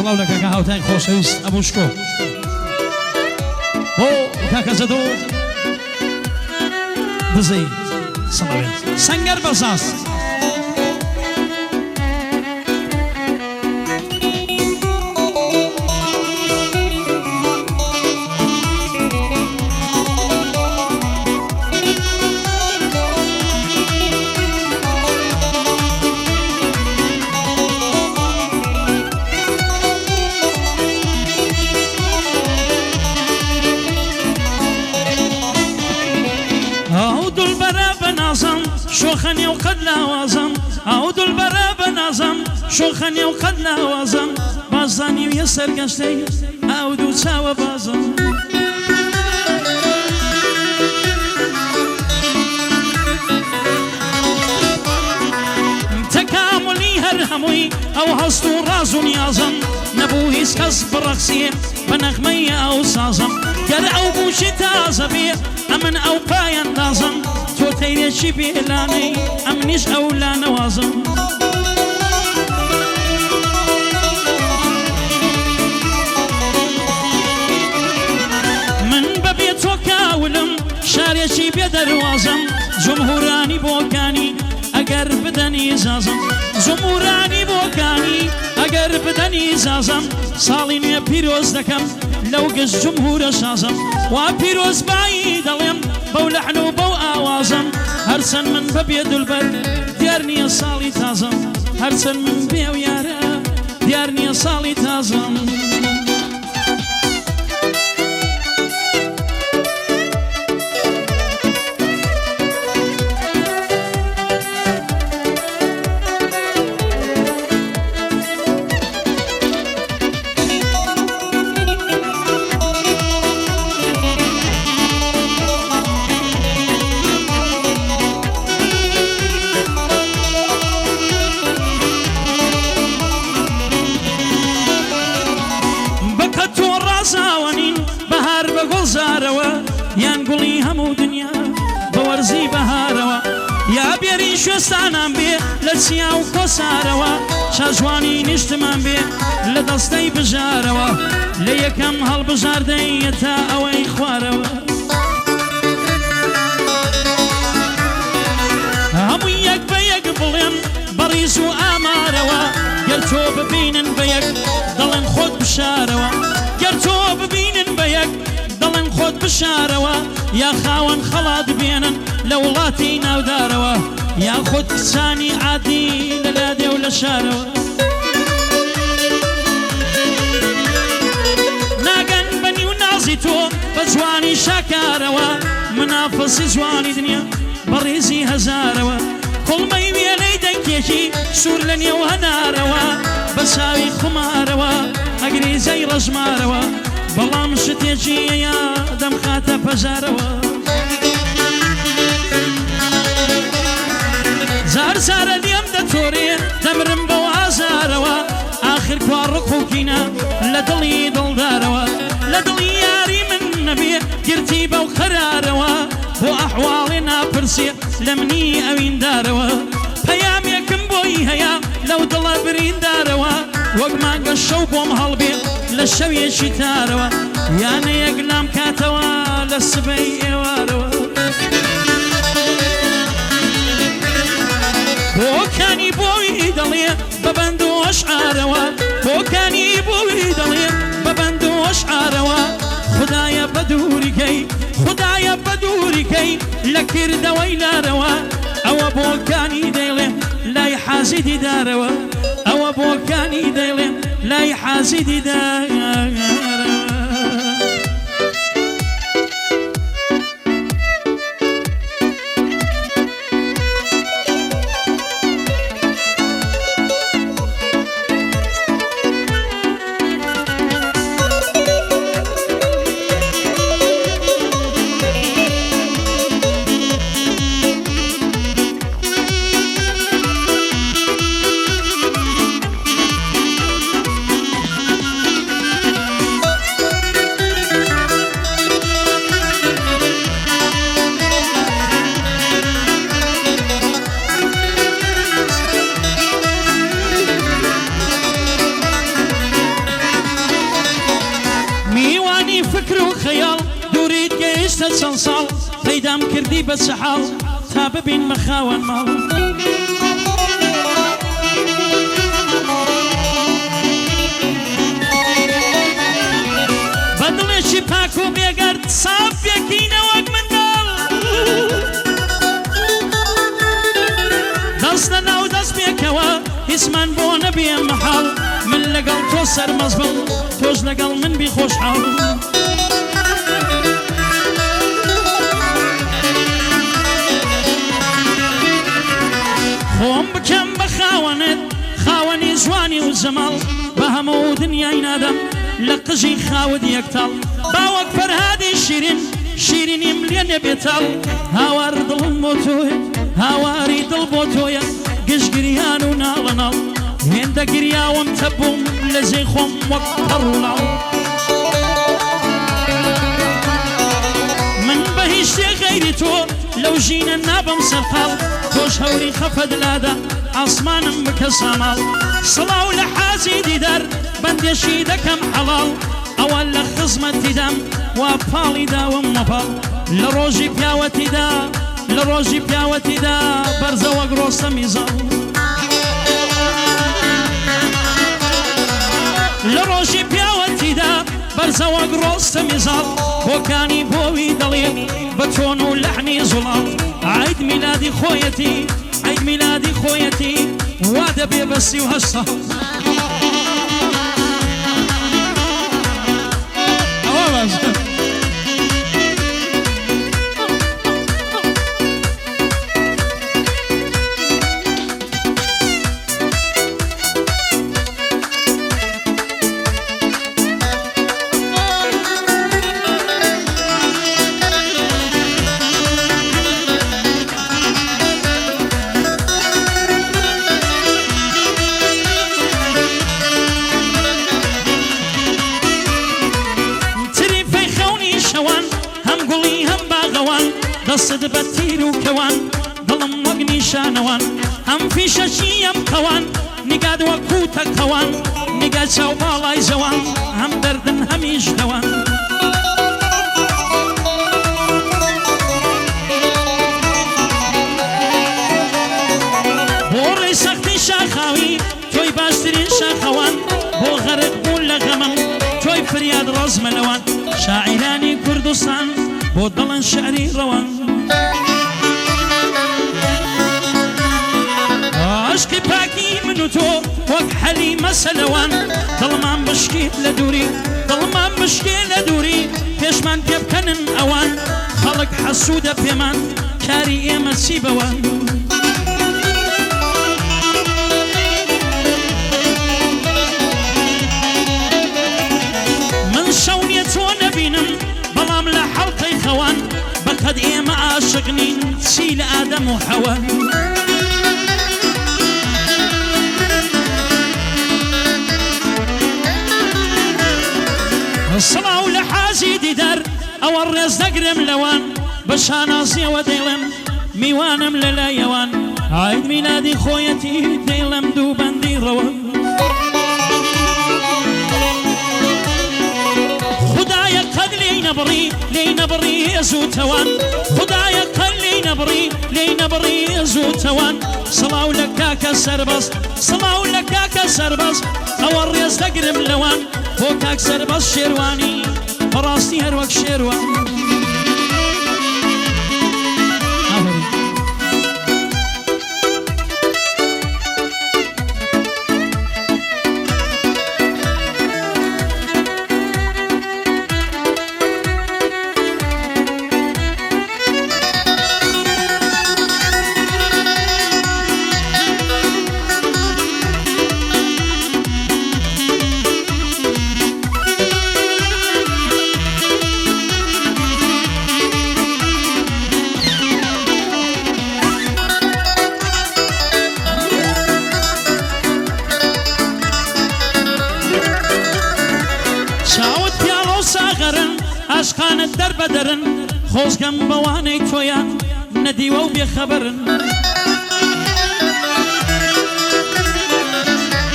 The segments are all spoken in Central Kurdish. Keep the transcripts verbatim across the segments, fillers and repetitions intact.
تەواو لە کاکە هاوتای خۆشەویست ئەبوشکۆ بۆ کاکە زەدۆ دزەی سەڵەوێت سەنگەر بەساس شوخني وقد لاوازم عود البرا بنازم شوخني وقد لاوازم بازاني ويسر قشتي عود وتساوى بازم تكاملي هرهموي او هستو رازو نيازم نبوهي سكس برقصي بنغمية او سازم قر او بوشي تازبي امن او باين لازم تو تيريشي بيلاني امنيش او لا نوازم من ببيت وكاولم شاريشي بيدروازم جمهوراني بوكاني اگر بدني زازم جمهوراني بوكاني اگر بدني زازم صالين يا بيروز دكم لو قز جمهور شازم وبيروز بعيد اليم بولحن وبو آوازم هرسن من ببيد البر ديارني صالي تازم هرسن من بيو يارا ديارني صالي تازم ينقلي همو دنيا بورزي بهاروا يا بيري شوستانم بي لسيا وكساروا شاجواني نشتمان بي لدستي بجاروا ليكم هالبجار ديتا اوي خواروا همو يك بيك بلين بريزو اماروا قرتو ببينن بيك ضلن خود بشاروا قرتو ببينن بيك ضلن خود بشاروا يا خاون خلاد بينن لولاتي ناوداروا يا خود ساني عادي للادي ولا شاروا ناقن بني ونازيتو بزواني شاكاروا منافس زواني دنيا بريزي هزاروا كل ما يبي ليدك يشي سور لني وهناروا بساوي خماروا اقري زي رزماروا والله مشت يجي يا دم خاته فجاروا زار زار اليوم دتوري دمرم بوازاروا اخر كوار خوكينا لدلي دل داروا لدلي ياري من نبي قرتي بو خراروا بو احوالنا فرسي لمني اوين داروا بيام يكم بوي هيا لو دل برين داروا وقما قشو بوم هالبي للشوية شتاروا يعني يقلام كاتوا للسبي واروا بوكاني بوي دليا ببندو اشعاروا بوكاني بوي دليا ببندو اشعاروا خدايا بدوري كي خدايا بدوري كي لكر دويلا روا او بوكاني ديلي لا يحازدي داروا او بوكاني ديلي لا يحازدي داروا دام کردی بە چەحاڵ تا ببین بە خاوەن ماڵ بە دڵێکی پاک و بێگەرد ساف یەکینە وەک منداڵ دەست لە ناو دەست پێکەوە هیچمان بۆ نەبێ مەحاڵ من لەگەڵ تۆ سەرمەز بم تۆش لەگەڵ من بی خۆشحاڵ خۆم بکەم بە خاوەنت خاوەنی جوانی و جەماڵ بە هەموو دنیای نادەم لە قژی خاوت یەکتاڵ باوەک فەرهادی شیرین شیرینیم لێ نەبێتاڵ هاوار دڵم بۆ تۆیە هاواری دڵ بۆ تۆیە گشتگریان و ناڵە ناڵ هێندە گریاوم تەبووم لە جێی خۆم وەک پەڕوڵاڵ من بە هیچ شتێ غەیری تۆ لەو ژینە نابم سەرقاڵ تۆش هەوری خەفەت لادا ئاسمانم بکە ساماڵ سڵاو لە حاجی دیدار بەندێشی دەکەم حەڵاڵ ئەوە لە خزمەتیدام وا پاڵی داوم مەپاڵ لە ڕۆژی پیاوەتیدا لە ڕۆژی پیاوەتیدا بەرزە وەک ڕۆستەمی زاڵ لە ڕۆژی پیاوەتیدا بەرزە وەک ڕۆستەمی زاڵ بۆکانی بۆوی دەڵێ بە چۆن و لەحنی زوڵاڵ عید میلادی خۆیەتی عید میلادی خۆیەتی وا دەبێ بە سی و هەشت ساڵ ئەوە باشە دەستت بە تیر و کەوان دڵم وەک نیشانەوان هەم فیشەشی ئەم قەوان نیگاد وەک کوتە قەوان نیگا چاو باڵای جەوان هەم دەردن هەمیش دەوان بۆ ڕێی سەختی شاخاوی تۆی باشترین شاخەوان بۆ غەرق بوون لە غەمەم تۆی فریاد ڕۆزمەلەوان شاعیرانی کوردستان بۆ دڵن شعری ڕەوان عشقی پاکی من و تۆ وەک حەلی مەسەلەوان دڵمان بشکێت لە دووری دڵمان بشکێت لە دووری پێشمان پێ بکەنن ئەوان خەڵک حەسوودە پێمان کاری ئێمە چی بەوان من شەو نییە تۆ نەبینم بەڵام لە حەڵقەی خەوان بەقەد ئێمە عاشق نین چی لە ئادەم و حەوان سڵاو لە حاجی دیدار ئەوە ڕێز دەگرم لەوان بە شانازیەوە دەیڵێم میوانم لە لایەوان عید میلادی خۆیەتی دەیڵێم دوو بەندی ڕەوە خدایە قەد لێی نەبڕی لێی نەبڕی هێز و تەوان خدایە قەد لێی نەبڕی لێی نەبڕی هێز و تەوان سڵاو لە کاکە سەربەز سڵاو لە کاکە سەربەز ئەوە ڕێز دەگرم لەوان بۆ کاک سەربەز شێروانی بەڕاستی هەر وەک شێروان عاشقانت دەربەدەرن خۆزگەم بەوانەی تۆیان نەدیوە و بێخەبەرن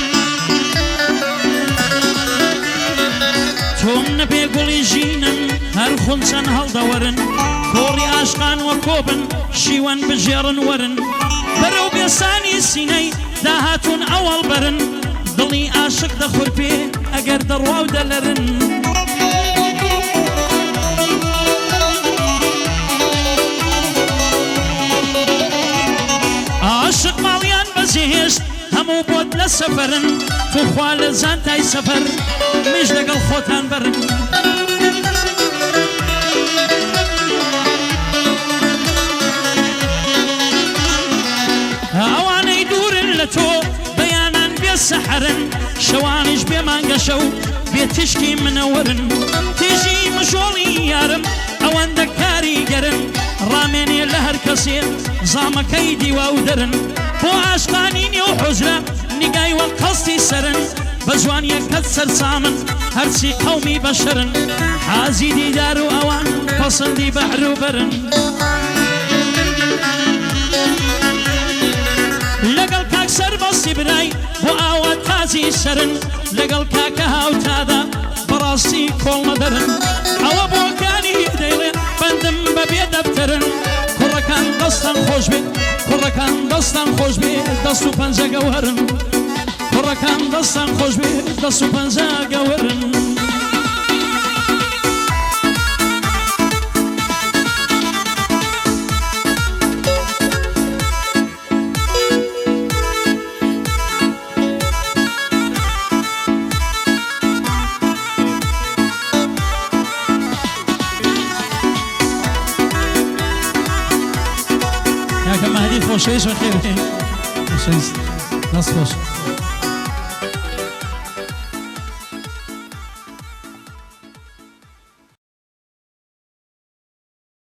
تۆم نەبێ گوڵی ژینم هەر خونچەن هەڵدەوەرن کۆڕی ئاشقان وە کۆبن شیوەن بژێڕن وەرن بەرەو بێسانی سینەی داهاتون ئەوەڵ بەرن دڵی عاشق دەخورپێ ئەگەر دەڕوا و دەلەرن عاشق ماڵیان بەجێهێشت هەموو بۆت لە سەفەرن توخوا لە جانتای سەفەر میش لەگەڵ خۆتان بەرن ئەوانەی دوورن لە تۆ بەیانان بێ سەحەرن شەوانیش بێ مانگە شەو بێ تشکی منەوەرن تێژی مژۆڵی یارم ئەوەندە کاریگەرن ڕامێنێ لە هەر کەسێ زامەکەی دیوا و دەرن بۆ عاشقانی نێو حوجرە نیگای وە قەستی سەرن بە جوانیەکەت سەرسامن هەرچی قەومی بەشەرن حازی دیدار و ئەوان پەسەندی بەحر و بەرن لەگەڵ کاک سەربەستی برای بۆ ئاوا تازی سەرن لەگەڵ کاکە هاوتادا بەڕاستی کۆڵمە دەرن ئەوە بۆکانی دەیڵێ بەندم بەبێ دەفتەرن کوڕەکان دەستان خۆش بێت کوڕەکان دەستان خۆش بێت دەست و پەنجە گەوهرن کوڕەکان دەستان خۆش بێت دەست و پەنجە گەوهرن خوشش و خیلی خوشش دست خوش